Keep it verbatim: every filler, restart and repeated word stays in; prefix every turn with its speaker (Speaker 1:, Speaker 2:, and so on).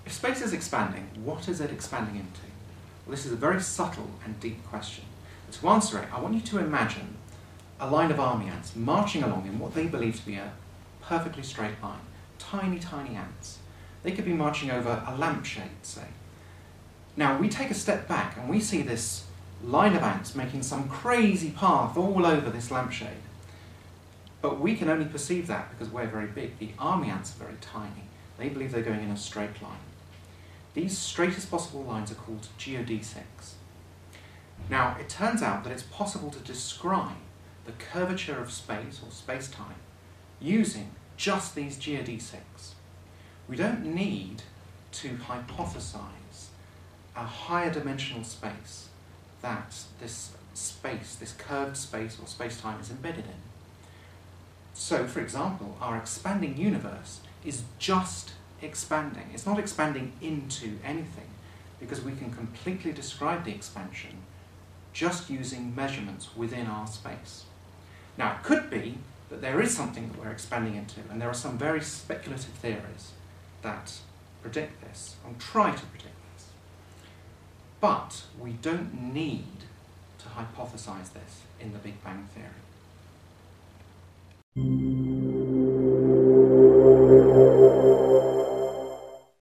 Speaker 1: If space is expanding, what is it expanding into? Well, this is a very subtle and deep question. But to answer it, I want you to imagine a line of army ants marching along in what they believe to be a perfectly straight line. Tiny, tiny ants. They could be marching over a lampshade, say. Now, we take a step back and we see this line of ants making some crazy path all over this lampshade. But we can only perceive that because we're very big. The army ants are very tiny. They believe they're going in a straight line. These straightest possible lines are called geodesics. Now, it turns out that it's possible to describe the curvature of space or space-time using just these geodesics. We don't need to hypothesize a higher dimensional space that this space, this curved space or space-time is embedded in. So, for example, our expanding universe is just expanding. It's not expanding into anything because we can completely describe the expansion just using measurements within our space. Now, it could be that there is something that we're expanding into, and there are some very speculative theories that predict this and try to predict this. But we don't need to hypothesize this in the Big Bang Theory.